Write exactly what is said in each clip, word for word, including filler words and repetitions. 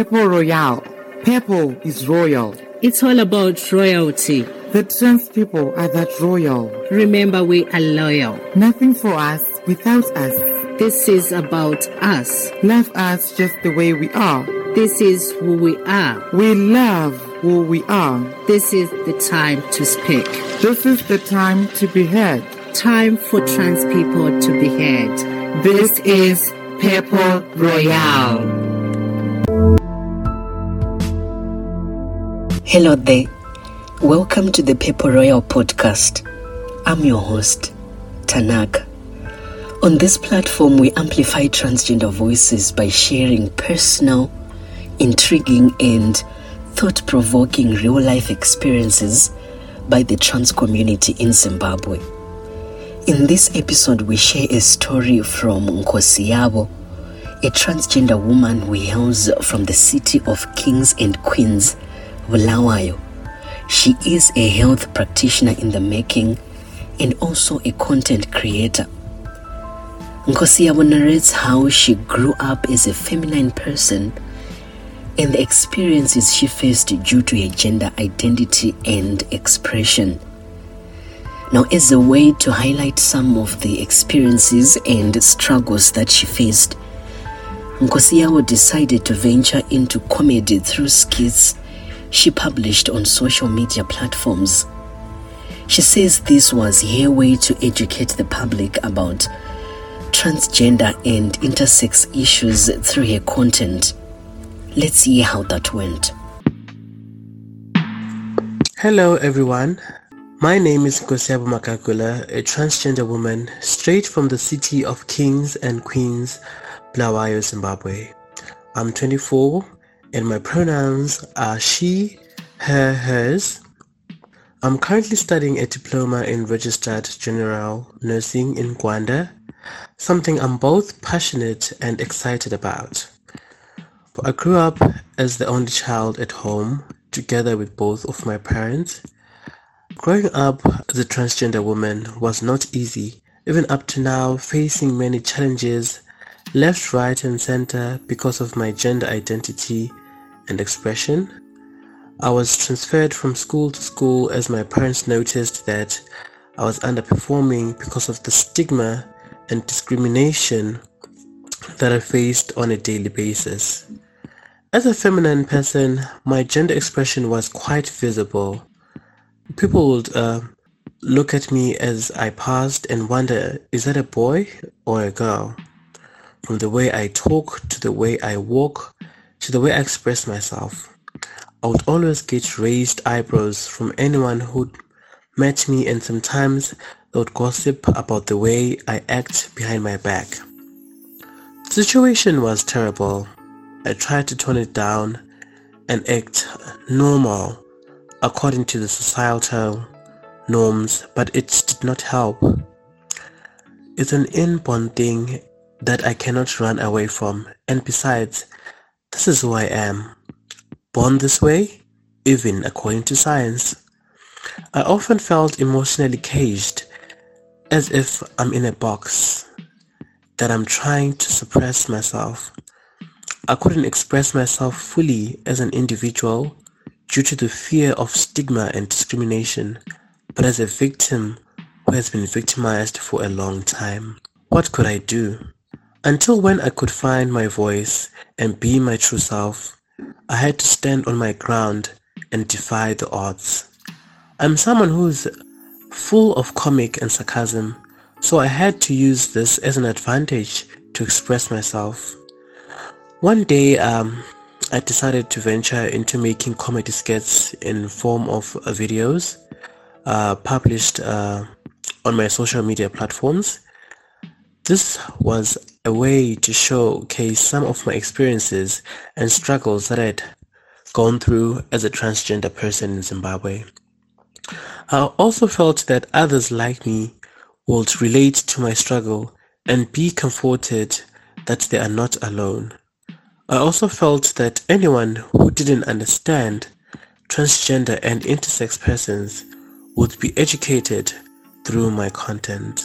Purple Royale. Purple is royal. It's all about royalty. The trans people are that royal. Remember, we are loyal. Nothing for us without us. This is about us. Love us just the way we are. This is who we are. We love who we are. This is the time to speak. This is the time to be heard. Time for trans people to be heard. This is Purple Royale. Hello there. Welcome to the Purple Royale podcast. I'm your host, Tanaka. On this platform, we amplify transgender voices by sharing personal, intriguing, and thought-provoking real-life experiences by the trans community in Zimbabwe. In this episode, we share a story from Nkosiyabo, a transgender woman who hails from the city of Kings and Queens, Bulawayo. She is a health practitioner in the making and also a content creator. Nkosiyabo narrates how she grew up as a feminine person and the experiences she faced due to her gender identity and expression. Now, as a way to highlight some of the experiences and struggles that she faced, Nkosiyabo decided to venture into comedy through skits she published on social media platforms. She says this was her way to educate the public about transgender and intersex issues through her content. Let's see how that went. Hello everyone, my name is Nkosiyabo Makakula, a transgender woman straight from the city of Kings and Queens, Bulawayo, Zimbabwe. I'm twenty-four and my pronouns are she, her, hers. I'm currently studying a diploma in Registered General Nursing in Gwanda, something I'm both passionate and excited about. But I grew up as the only child at home, together with both of my parents. Growing up as a transgender woman was not easy, even up to now, facing many challenges left, right and center because of my gender identity and expression. I was transferred from school to school as my parents noticed that I was underperforming because of the stigma and discrimination that I faced on a daily basis. As a feminine person, my gender expression was quite visible. People would uh, look at me as I passed and wonder, is that a boy or a girl? From the way I talk to the way I walk to the way I express myself. I would always get raised eyebrows from anyone who met me, and sometimes they would gossip about the way I act behind my back. The situation was terrible. I tried to tone it down and act normal according to the societal norms, but it did not help. It's an inborn thing that I cannot run away from, and besides, this is who I am. Born this way, even according to science. I often felt emotionally caged, as if I'm in a box, that I'm trying to suppress myself. I couldn't express myself fully as an individual due to the fear of stigma and discrimination, but as a victim who has been victimized for a long time. What could I do? Until when I could find my voice and be my true self, I had to stand on my ground and defy the odds. I'm someone who's full of comic and sarcasm, so I had to use this as an advantage to express myself. One day, um, I decided to venture into making comedy skits in form of uh, videos uh, published uh, on my social media platforms. This was a way to showcase some of my experiences and struggles that I'd gone through as a transgender person in Zimbabwe. I also felt that others like me would relate to my struggle and be comforted that they are not alone. I also felt that anyone who didn't understand transgender and intersex persons would be educated through my content.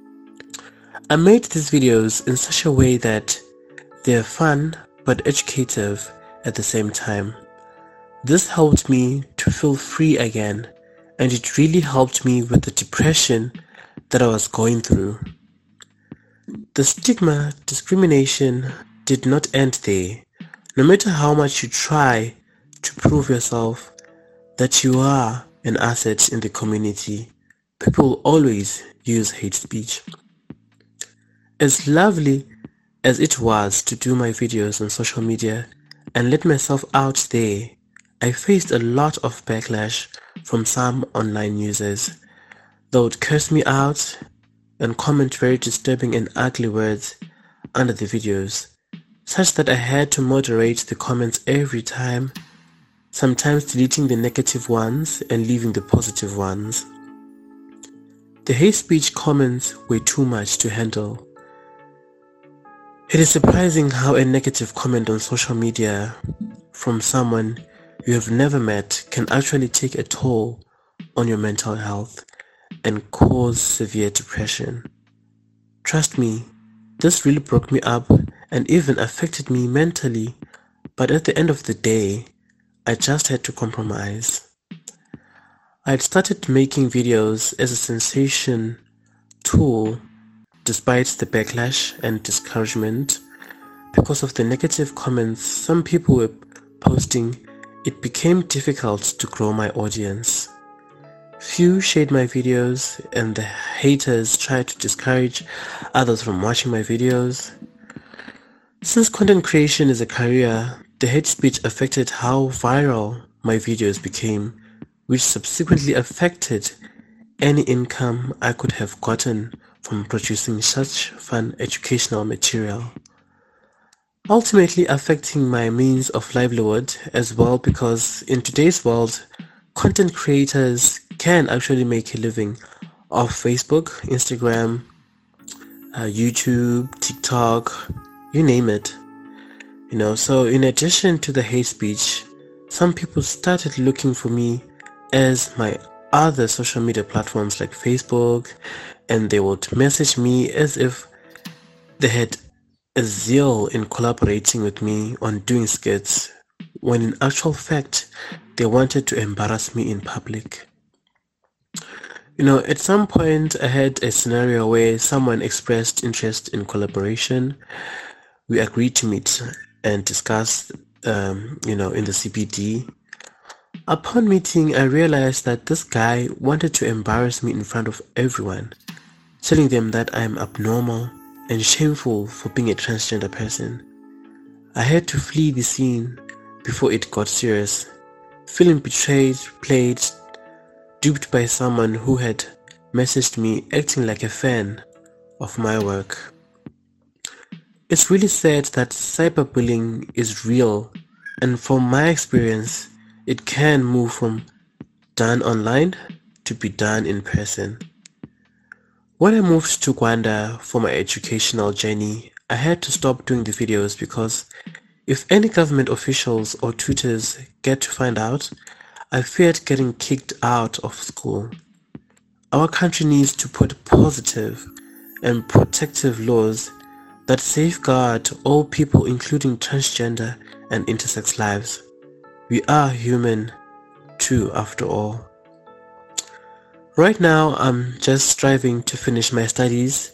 I made these videos in such a way that they're fun but educative at the same time. This helped me to feel free again, and it really helped me with the depression that I was going through. The stigma, discrimination did not end there. No matter how much you try to prove yourself that you are an asset in the community, people always use hate speech. As lovely as it was to do my videos on social media and let myself out there, I faced a lot of backlash from some online users. They would curse me out and comment very disturbing and ugly words under the videos, such that I had to moderate the comments every time, sometimes deleting the negative ones and leaving the positive ones. The hate speech comments were too much to handle. It is surprising how a negative comment on social media from someone you have never met can actually take a toll on your mental health and cause severe depression. Trust me, this really broke me up and even affected me mentally, but at the end of the day, I just had to compromise. I had started making videos as a sensation tool despite the backlash and discouragement. Because of the negative comments some people were posting, it became difficult to grow my audience. Few shared my videos and the haters tried to discourage others from watching my videos. Since content creation is a career, the hate speech affected how viral my videos became, which subsequently affected any income I could have gotten from producing such fun educational material, ultimately affecting my means of livelihood as well, because in today's world, content creators can actually make a living off Facebook, Instagram, uh, YouTube, TikTok, you name it. You know, so in addition to the hate speech, some people started looking for me as my other social media platforms like Facebook, and they would message me as if they had a zeal in collaborating with me on doing skits, when in actual fact they wanted to embarrass me in public. You know, at some point I had a scenario where someone expressed interest in collaboration. We agreed to meet and discuss, um, you know, in the C B D. Upon meeting, I realized that this guy wanted to embarrass me in front of everyone, telling them that I am abnormal and shameful for being a transgender person. I had to flee the scene before it got serious, feeling betrayed, played, duped by someone who had messaged me acting like a fan of my work. It's really sad that cyberbullying is real, and from my experience, it can move from done online to be done in person. When I moved to Gwanda for my educational journey, I had to stop doing the videos because if any government officials or tutors get to find out, I feared getting kicked out of school. Our country needs to put positive and protective laws that safeguard all people, including transgender and intersex lives. We are human too, after all. Right now, I'm just striving to finish my studies,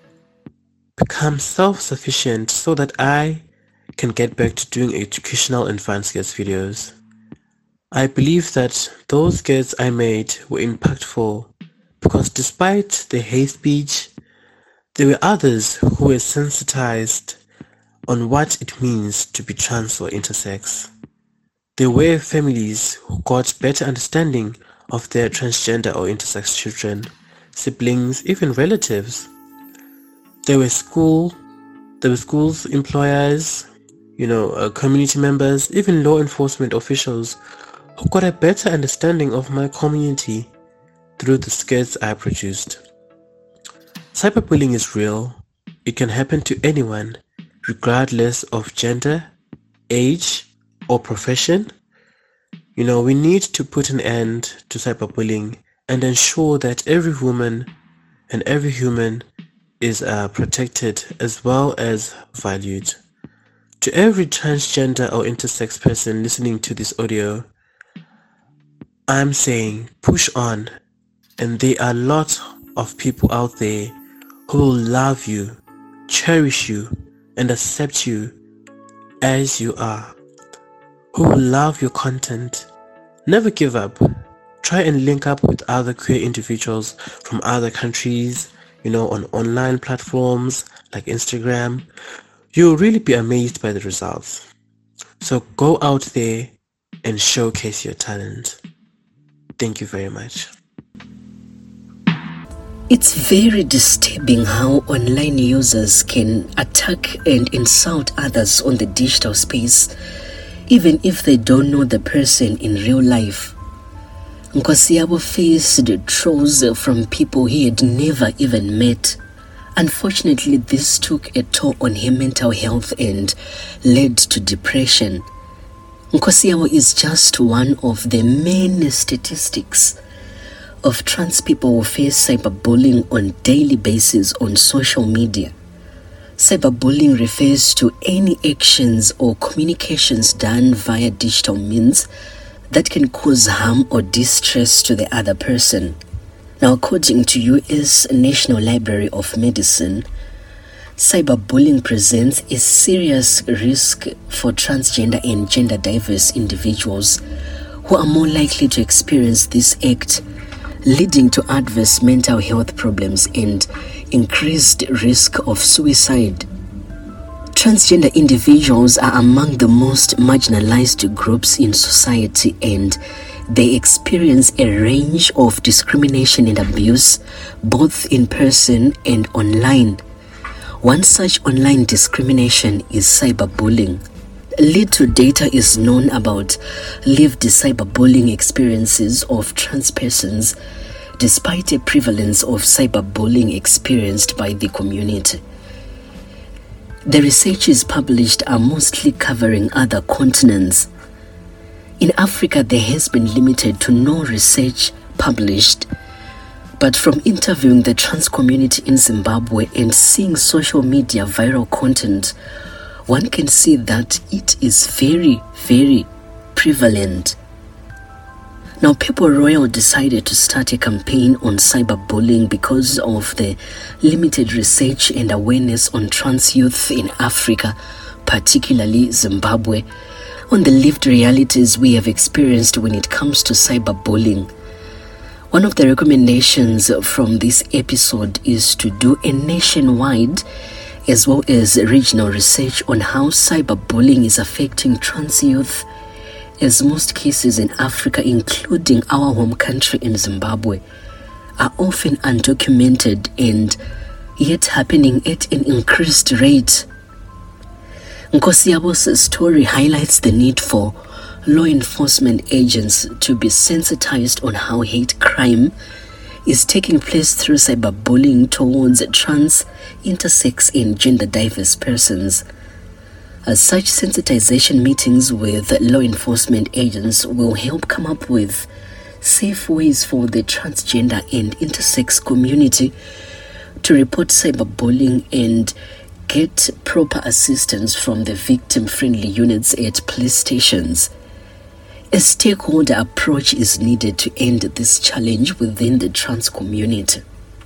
become self-sufficient so that I can get back to doing educational and fun skits videos. I believe that those skits I made were impactful because despite the hate speech, there were others who were sensitized on what it means to be trans or intersex. There were families who got better understanding of their transgender or intersex children, siblings, even relatives. There were school, there were schools, employers, you know, uh, community members, even law enforcement officials who got a better understanding of my community through the skits I produced. Cyberbullying is real. It can happen to anyone, regardless of gender, age, or profession. You know, we need to put an end to cyberbullying and ensure that every woman and every human is uh, protected as well as valued. To every transgender or intersex person listening to this audio, I'm saying push on, and there are lots of people out there who will love you, cherish you, and accept you as you are, who will love your content. Never give up. Try and link up with other queer individuals from other countries, you know, on online platforms like Instagram. You'll really be amazed by the results. So go out there and showcase your talent. Thank you very much. It's very disturbing how online users can attack and insult others on the digital space, even if they don't know the person in real life. Nkosiyabo faced trolls from people he had never even met. Unfortunately, this took a toll on her mental health and led to depression. Nkosiyabo is just one of the many statistics of trans people who face cyberbullying on a daily basis on social media. Cyberbullying refers to any actions or communications done via digital means that can cause harm or distress to the other person. Now, according to U S National Library of Medicine, cyberbullying presents a serious risk for transgender and gender diverse individuals who are more likely to experience this act, leading to adverse mental health problems and increased risk of suicide. Transgender individuals are among the most marginalized groups in society, and they experience a range of discrimination and abuse, both in person and online. One such online discrimination is cyberbullying. Little data is known about lived cyberbullying experiences of trans persons, despite a prevalence of cyberbullying experienced by the community. The researches published are mostly covering other continents. In Africa, there has been limited to no research published, but from interviewing the trans community in Zimbabwe and seeing social media viral content, one can see that it is very, very prevalent. Now, Pepper Royal decided to start a campaign on cyberbullying because of the limited research and awareness on trans youth in Africa, particularly Zimbabwe, on the lived realities we have experienced when it comes to cyberbullying. One of the recommendations from this episode is to do a nationwide as well as regional research on how cyberbullying is affecting trans youth, as most cases in Africa, including our home country in Zimbabwe, are often undocumented and yet happening at an increased rate. Nkosiyabo's story highlights the need for law enforcement agents to be sensitized on how hate crime is taking place through cyberbullying towards trans, intersex, and gender diverse persons. As such, sensitization meetings with law enforcement agents will help come up with safe ways for the transgender and intersex community to report cyberbullying and get proper assistance from the victim-friendly units at police stations. A stakeholder approach is needed to end this challenge within the trans community.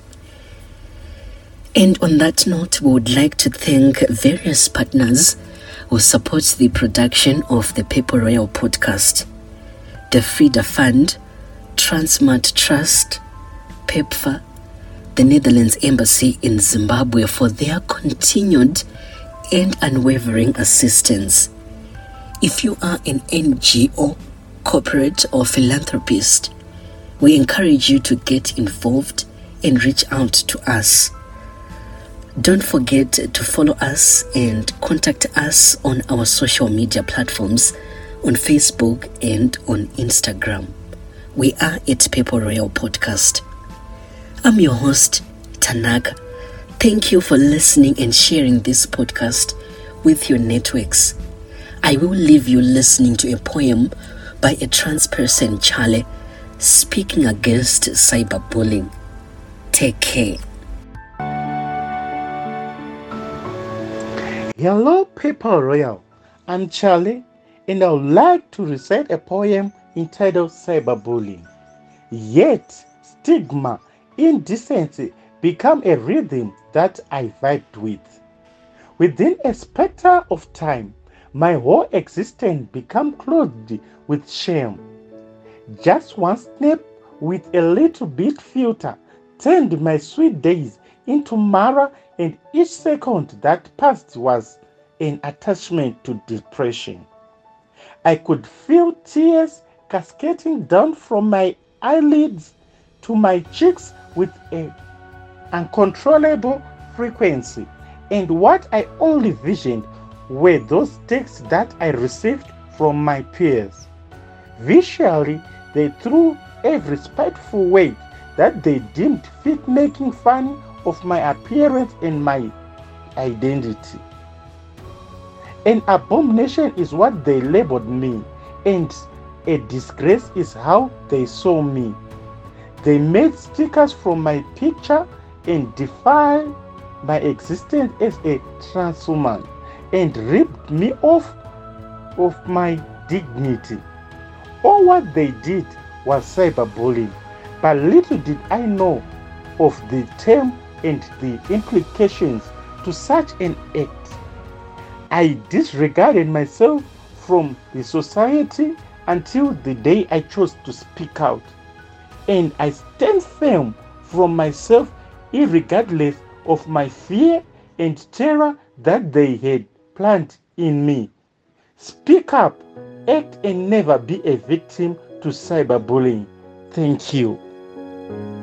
And on that note, we would like to thank various partners who support the production of the Pepper Royal podcast: the Frida Fund, Transmart Trust, PEPFAR, the Netherlands Embassy in Zimbabwe for their continued and unwavering assistance. If you are an N G O, corporate, or philanthropist, we encourage you to get involved and reach out to us. Don't forget to follow us and contact us on our social media platforms on Facebook and on Instagram. We are at Pepper Royal Podcast. I'm your host, Tanaka. Thank you for listening and sharing this podcast with your networks. I will leave you listening to a poem by a trans person, Charlie, speaking against cyberbullying. Take care. Hello, Pepper Royal. I'm Charlie, and I would like to recite a poem entitled Cyberbullying. Yet, stigma, indecency become a rhythm that I vibed with. Within a spectre of time, my whole existence became clothed with shame. Just one snap with a little bit filter turned my sweet days into Mara, and each second that passed was an attachment to depression. I could feel tears cascading down from my eyelids to my cheeks with an uncontrollable frequency, and what I only visioned were those texts that I received from my peers. Visually, they threw every spiteful weight that they deemed fit, making fun of my appearance and my identity. An abomination is what they labeled me, and a disgrace is how they saw me. They made stickers from my picture and defined my existence as a trans woman, and ripped me off of my dignity. All what they did was cyberbullying, but little did I know of the term and the implications to such an act. I disregarded myself from the society until the day I chose to speak out, and I stand firm from myself irregardless of my fear and terror that they had planted in me. Speak up, act, and never be a victim to cyberbullying. Thank you.